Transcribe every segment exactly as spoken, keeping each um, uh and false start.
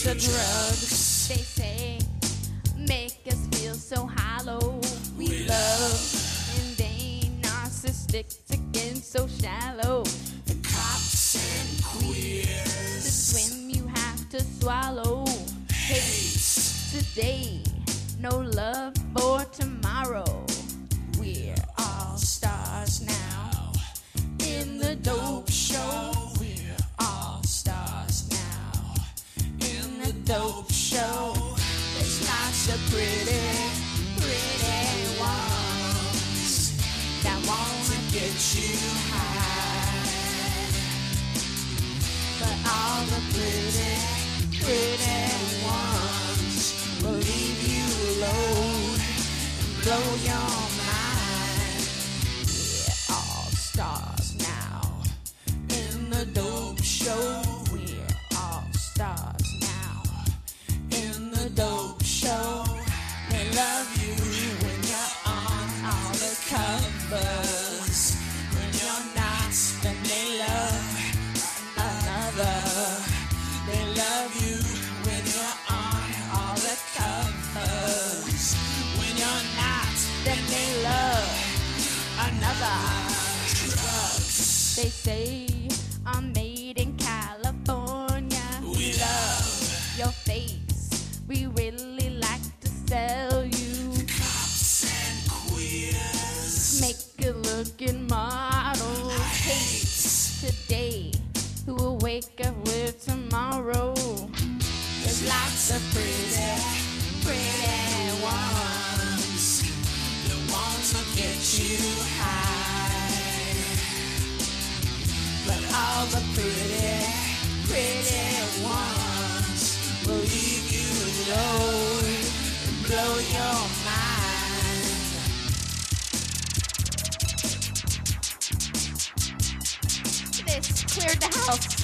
the drugs they say make us feel so hollow. We, we love and they narcissistic and so shallow. The cops and queers. To swim you have to swallow hate today, no love for tomorrow. We're all stars now in the dope show. We're all stars now in the dope show. There's lots of pretty, pretty ones that wanna get you high, but all the pretty, pretty ones will leave you alone and blow your mind. We're all stars now in the dope show. We're all stars now in the dope show. They love you when you're on all the covers. When you're not, then they love another. They love you when you're on all the covers. When you're not, then they love another. Drugs they say are made in California. We love your face. We really like to sell you. cops and queers. Make good looking models. Hate today, who will wake up with tomorrow. There's lots of pretty, pretty ones that want to get you high, but all the pretty, pretty ones will leave you alone and blow your mind. This cleared the house.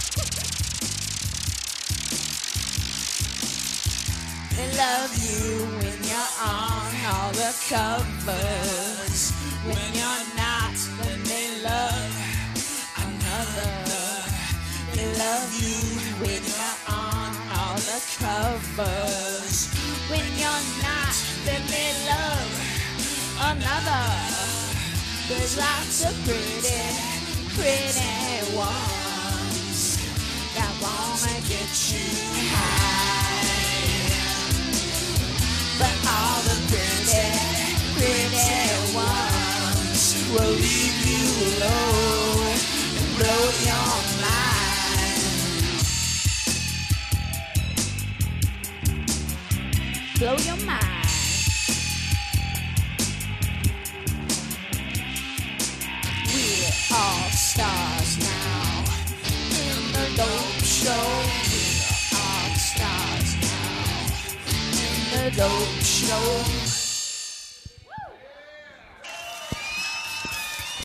They love you when you're on all the covers. When you're not, then they love another. They love you when you're on all the covers. When you're not, then they love another. There's lots of pretty, pretty ones that wanna get you high, but all the pretty, pretty ones will leave you alone and blow your mind. Blow your mind. We're all stars now in the dope show. We're all stars now in the dope show.